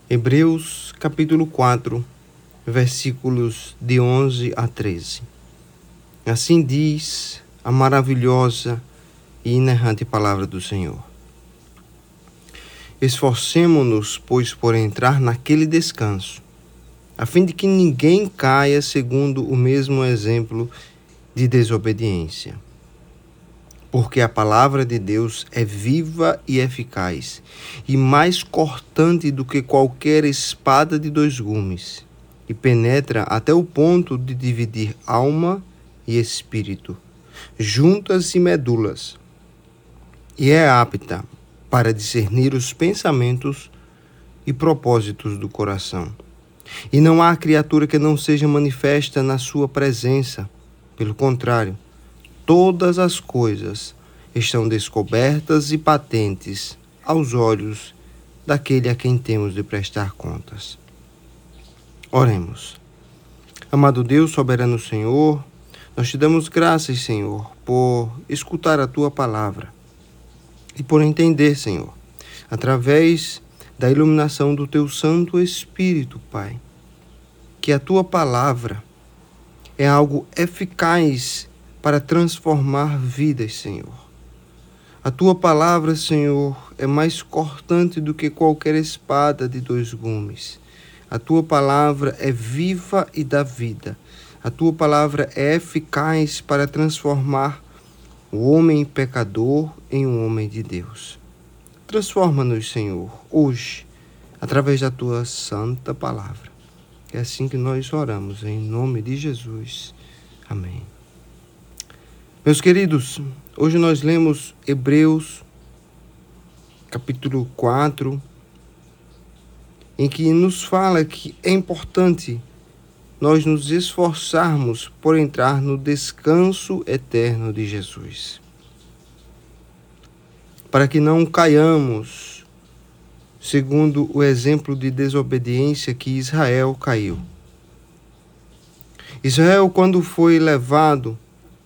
Hebreus capítulo 4, versículos de 11 a 13. Assim diz a maravilhosa e inerrante palavra do Senhor. Esforcemo-nos, pois, por entrar naquele descanso, a fim de que ninguém caia segundo o mesmo exemplo de desobediência. Porque a palavra de Deus é viva e eficaz, e mais cortante do que qualquer espada de dois gumes, e penetra até o ponto de dividir alma e espírito, juntas e medulas, e é apta para discernir os pensamentos e propósitos do coração. E não há criatura que não seja manifesta na sua presença. Pelo contrário, todas as coisas estão descobertas e patentes aos olhos daquele a quem temos de prestar contas. Oremos. Amado Deus, soberano Senhor, nós te damos graças, Senhor, por escutar a Tua palavra e por entender, Senhor, através da iluminação do Teu Santo Espírito, Pai, que a Tua palavra é algo eficaz para transformar vidas, Senhor. A Tua palavra, Senhor, é mais cortante do que qualquer espada de dois gumes. A Tua palavra é viva e dá vida. A Tua palavra é eficaz para transformar o homem pecador em um homem de Deus. Transforma-nos, Senhor, hoje, através da Tua santa palavra. É assim que nós oramos, em nome de Jesus. Amém. Meus queridos, hoje nós lemos Hebreus, capítulo 4, em que nos fala que é importante nós nos esforçarmos por entrar no descanso eterno de Jesus, para que não caiamos segundo o exemplo de desobediência que Israel caiu. Israel, quando foi levado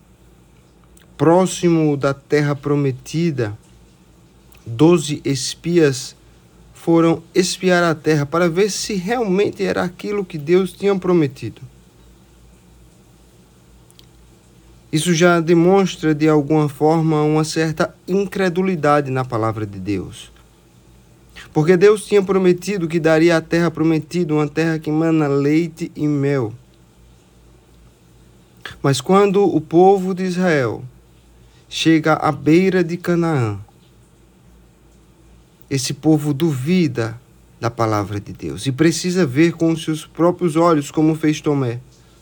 próximo da terra prometida, 12 espias foram espiar a terra para ver se realmente era aquilo que Deus tinha prometido. Isso já demonstra, de alguma forma, uma certa incredulidade na palavra de Deus. Porque Deus tinha prometido que daria a terra prometida, uma terra que emana leite e mel. Mas quando o povo de Israel chega à beira de Canaã, esse povo duvida da palavra de Deus e precisa ver com os seus próprios olhos, como fez Tomé.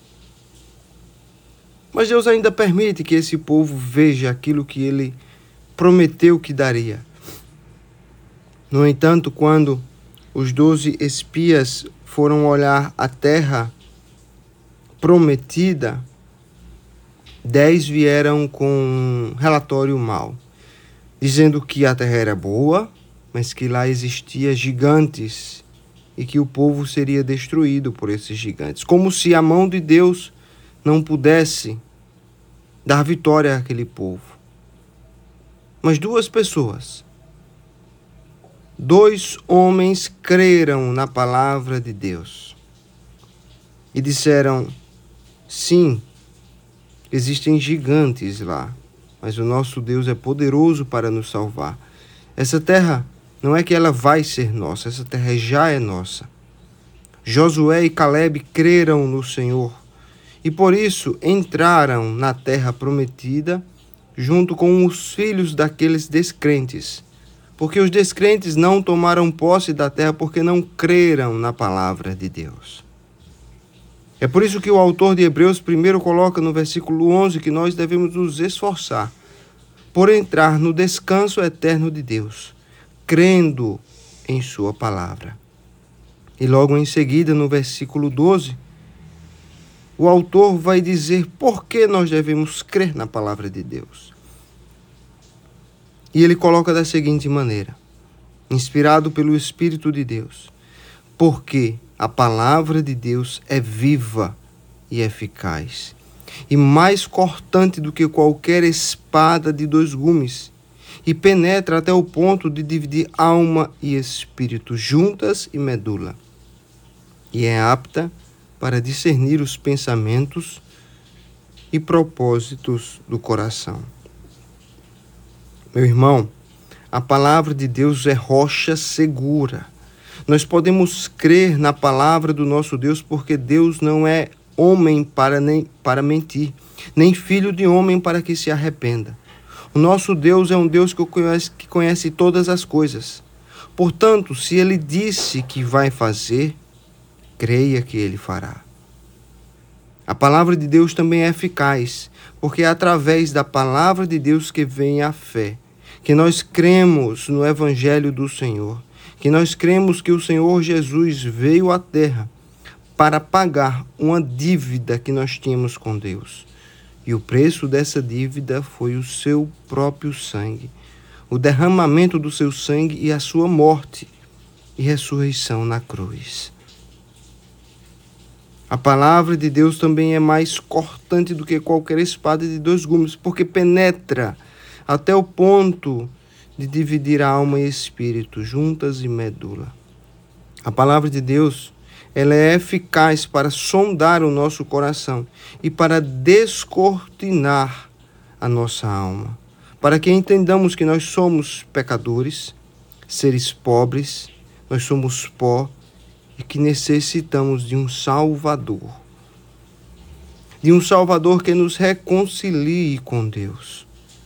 Mas Deus ainda permite que esse povo veja aquilo que ele prometeu que daria. No entanto, quando os 12 espias foram olhar a terra prometida, 10 vieram com um relatório mau, dizendo que a terra era boa, mas que lá existiam gigantes e que o povo seria destruído por esses gigantes. Como se a mão de Deus não pudesse dar vitória àquele povo. Mas 2 pessoas, 2 homens creram na palavra de Deus e disseram: sim, existem gigantes lá, mas o nosso Deus é poderoso para nos salvar. Essa terra não é que ela vai ser nossa, essa terra já é nossa. Josué e Caleb creram no Senhor e por isso entraram na terra prometida junto com os filhos daqueles descrentes. Porque os descrentes não tomaram posse da terra porque não creram na palavra de Deus. É por isso que o autor de Hebreus primeiro coloca no versículo 11 que nós devemos nos esforçar por entrar no descanso eterno de Deus, crendo em sua palavra. E logo em seguida, no versículo 12, o autor vai dizer por que nós devemos crer na palavra de Deus. E ele coloca da seguinte maneira: inspirado pelo Espírito de Deus, porque a palavra de Deus é viva e eficaz, e mais cortante do que qualquer espada de dois gumes, e penetra até o ponto de dividir alma e espírito, juntas e medula, e é apta para discernir os pensamentos e propósitos do coração. Meu irmão, a palavra de Deus é rocha segura. Nós podemos crer na palavra do nosso Deus porque Deus não é homem para mentir, nem filho de homem para que se arrependa. O nosso Deus é um Deus que conhece todas as coisas. Portanto, se Ele disse que vai fazer, creia que Ele fará. A palavra de Deus também é eficaz, porque é através da palavra de Deus que vem a fé, que nós cremos no Evangelho do Senhor, que nós cremos que o Senhor Jesus veio à terra para pagar uma dívida que nós tínhamos com Deus. E o preço dessa dívida foi o seu próprio sangue, o derramamento do seu sangue e a sua morte e ressurreição na cruz. A palavra de Deus também é mais cortante do que qualquer espada de 2 gumes, porque penetra até o ponto de dividir a alma e espírito, juntas e medula. A palavra de Deus, ela é eficaz para sondar o nosso coração e para descortinar a nossa alma, para que entendamos que nós somos pecadores, seres pobres, nós somos pó, e que necessitamos de um Salvador. De um Salvador que nos reconcilie com Deus.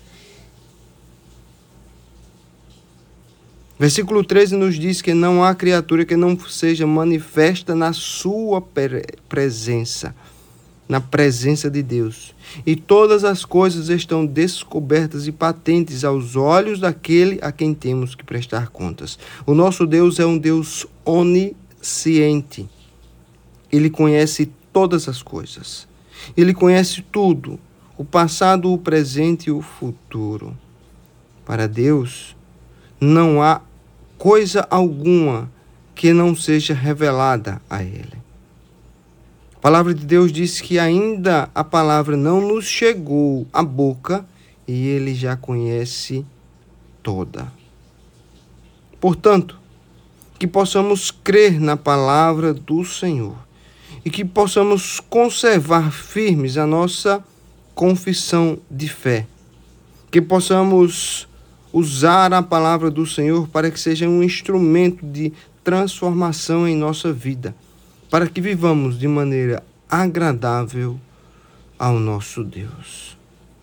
Versículo 13 nos diz que não há criatura que não seja manifesta na sua presença, na presença de Deus. E todas as coisas estão descobertas e patentes aos olhos daquele a quem temos que prestar contas. O nosso Deus é um Deus onisciente. Ele conhece todas as coisas. Ele conhece tudo, o passado, o presente e o futuro. Para Deus, não há coisa alguma que não seja revelada a Ele. A palavra de Deus diz que ainda a palavra não nos chegou à boca e Ele já conhece toda. Portanto, que possamos crer na palavra do Senhor e que possamos conservar firmes a nossa confissão de fé, que possamos usar a palavra do Senhor para que seja um instrumento de transformação em nossa vida, para que vivamos de maneira agradável ao nosso Deus.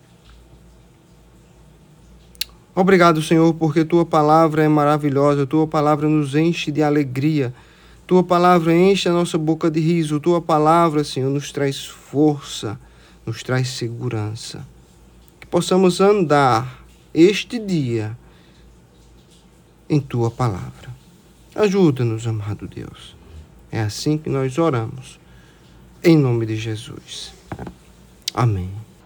Obrigado, Senhor, porque Tua palavra é maravilhosa, Tua palavra nos enche de alegria, Tua palavra enche a nossa boca de riso, Tua palavra, Senhor, nos traz força, nos traz segurança. Que possamos andar este dia em Tua palavra. Ajuda-nos, amado Deus. É assim que nós oramos, em nome de Jesus. Amém.